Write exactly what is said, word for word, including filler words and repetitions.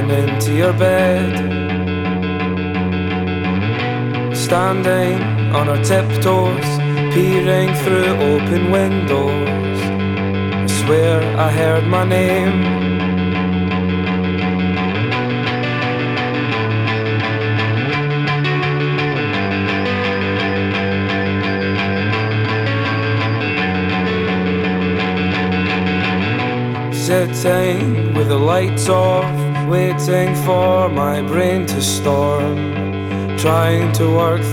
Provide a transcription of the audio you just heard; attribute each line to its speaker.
Speaker 1: crawling into your bed, standing on our tiptoes, peering through open windows. I swear I heard my name. Sitting with the lights off, waiting for my brain to storm, trying to work